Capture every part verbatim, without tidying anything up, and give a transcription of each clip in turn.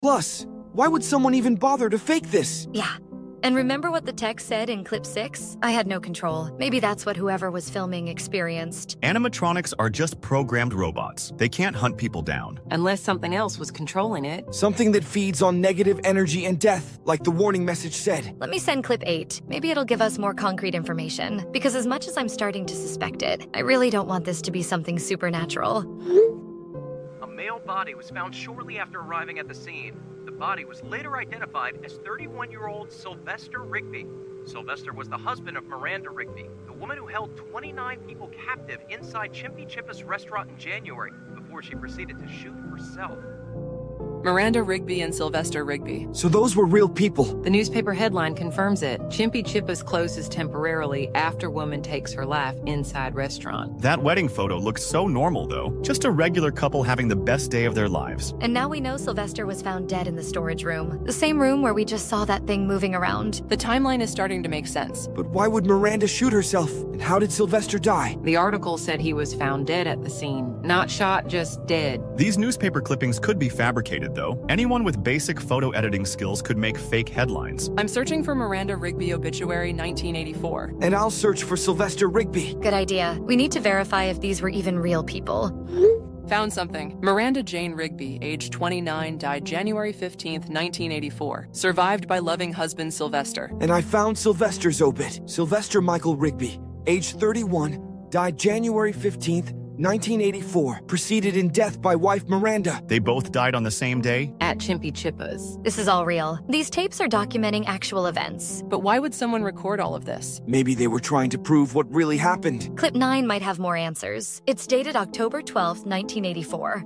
Plus, why would someone even bother to fake this? Yeah. And remember what the text said in clip six? I had no control. Maybe that's what whoever was filming experienced. Animatronics are just programmed robots. They can't hunt people down. Unless something else was controlling it. Something that feeds on negative energy and death, like the warning message said. Let me send clip eight. Maybe it'll give us more concrete information. Because as much as I'm starting to suspect it, I really don't want this to be something supernatural. A male body was found shortly after arriving at the scene. The body was later identified as thirty-one-year-old Sylvester Rigby. Sylvester was the husband of Miranda Rigby, the woman who held twenty-nine people captive inside Chimpy Chippa's restaurant in January before she proceeded to shoot herself. Miranda Rigby and Sylvester Rigby. So those were real people. The newspaper headline confirms it. Chimpy Chippa's closes temporarily after woman takes her life inside restaurant. That wedding photo looks so normal, though. Just a regular couple having the best day of their lives. And now we know Sylvester was found dead in the storage room. The same room where we just saw that thing moving around. The timeline is starting to make sense. But why would Miranda shoot herself? And how did Sylvester die? The article said he was found dead at the scene. Not shot, just dead. These newspaper clippings could be fabricated, though. Anyone with basic photo editing skills could make fake headlines. I'm searching for Miranda Rigby obituary nineteen eighty-four. And I'll search for Sylvester Rigby. Good idea. We need to verify if these were even real people. Found something. Miranda Jane Rigby, age twenty-nine, died January fifteenth, nineteen eighty-four. Survived by loving husband Sylvester. And I found Sylvester's obit. Sylvester Michael Rigby, age thirty-one, died January fifteenth, nineteen eighty-four, preceded in death by wife Miranda. They both died on the same day? At Chimpy Chippa's. This is all real. These tapes are documenting actual events. But why would someone record all of this? Maybe they were trying to prove what really happened. Clip nine might have more answers. It's dated October twelfth, nineteen eighty-four.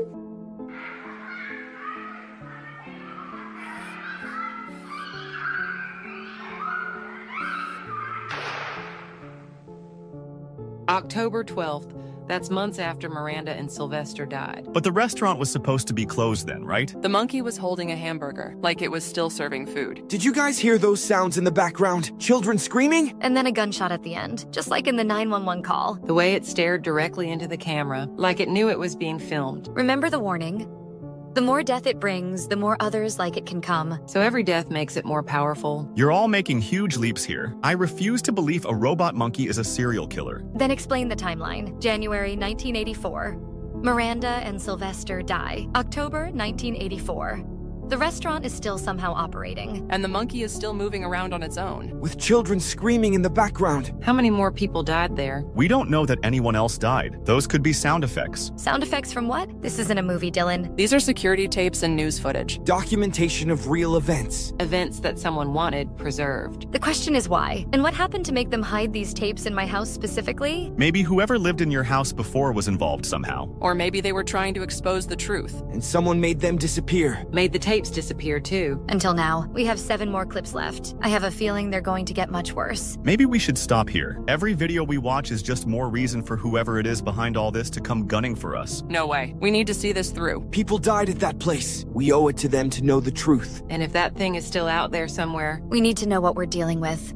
October twelfth. That's months after Miranda and Sylvester died. But the restaurant was supposed to be closed then, right? The monkey was holding a hamburger, like it was still serving food. Did you guys hear those sounds in the background? Children screaming? And then a gunshot at the end, just like in the nine one one call. The way it stared directly into the camera, like it knew it was being filmed. Remember the warning? The more death it brings, the more others like it can come. So every death makes it more powerful. You're all making huge leaps here. I refuse to believe a robot monkey is a serial killer. Then explain the timeline. January nineteen eighty-four. Miranda and Sylvester die. October nineteen eighty-four. The restaurant is still somehow operating. And the monkey is still moving around on its own. With children screaming in the background. How many more people died there? We don't know that anyone else died. Those could be sound effects. Sound effects from what? This isn't a movie, Dylan. These are security tapes and news footage. Documentation of real events. Events that someone wanted preserved. The question is why? And what happened to make them hide these tapes in my house specifically? Maybe whoever lived in your house before was involved somehow. Or maybe they were trying to expose the truth. And someone made them disappear. Made the tapes disappear too. Until now, we have seven more clips left. I have a feeling they're going to get much worse. Maybe we should stop here. Every video we watch is just more reason for whoever it is behind all this to come gunning for us. No way. We need to see this through. People died at that place. We owe it to them to know the truth. And if that thing is still out there somewhere, we need to know what we're dealing with.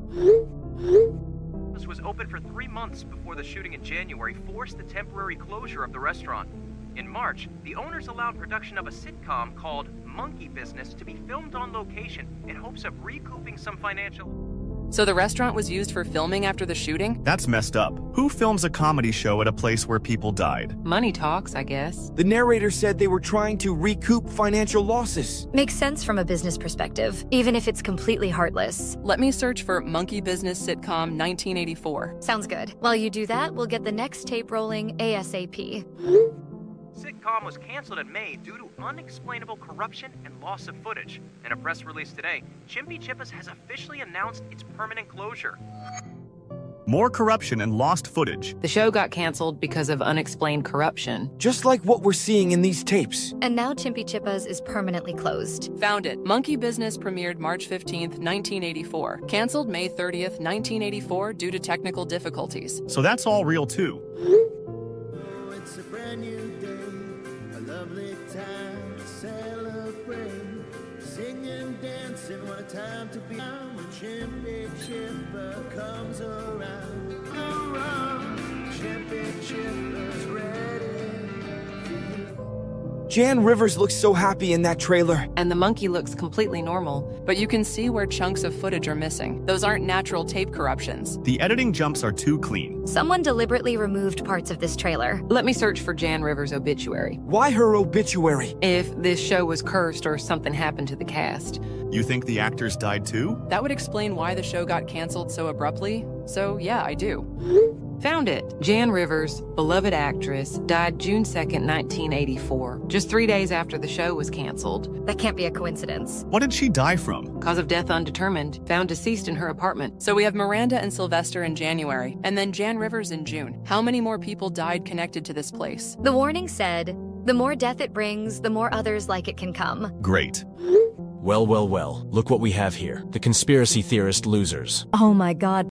This was open for three months before the shooting in January forced the temporary closure of the restaurant. In March, the owners allowed production of a sitcom called Monkey Business to be filmed on location in hopes of recouping some financial... So the restaurant was used for filming after the shooting? That's messed up. Who films a comedy show at a place where people died? Money talks, I guess. The narrator said they were trying to recoup financial losses. Makes sense from a business perspective, even if it's completely heartless. Let me search for Monkey Business Sitcom nineteen eighty-four. Sounds good. While you do that, we'll get the next tape rolling ASAP. Sitcom was canceled in May due to unexplainable corruption and loss of footage. In a press release today, Chimpy Chippa's has officially announced its permanent closure. More corruption and lost footage. The show got canceled because of unexplained corruption. Just like what we're seeing in these tapes. And now Chimpy Chippa's is permanently closed. Found it. Monkey Business premiered March fifteenth, nineteen eighty-four. Canceled May thirtieth, nineteen eighty-four due to technical difficulties. So that's all real too. It's a brand new day, a lovely time to celebrate. Singing, dancing, what a time to be. When Chimpy Chippa comes around, around, Chimpy Chippa's ready for you. Jan Rivers looks so happy in that trailer. And the monkey looks completely normal. But you can see where chunks of footage are missing. Those aren't natural tape corruptions. The editing jumps are too clean. Someone deliberately removed parts of this trailer. Let me search for Jan Rivers' obituary. Why her obituary? If this show was cursed or something happened to the cast. You think the actors died too? That would explain why the show got canceled so abruptly. So yeah, I do. Found it. Jan Rivers, beloved actress, died June second, nineteen eighty-four, just three days after the show was canceled. That can't be a coincidence. What did she die from? Cause of death undetermined. Found deceased in her apartment. So we have Miranda and Sylvester in January, and then Jan Rivers in June. How many more people died connected to this place? The warning said, the more death it brings, the more others like it can come. Great. Well, well, well. Look what we have here. The conspiracy theorist losers. Oh my god.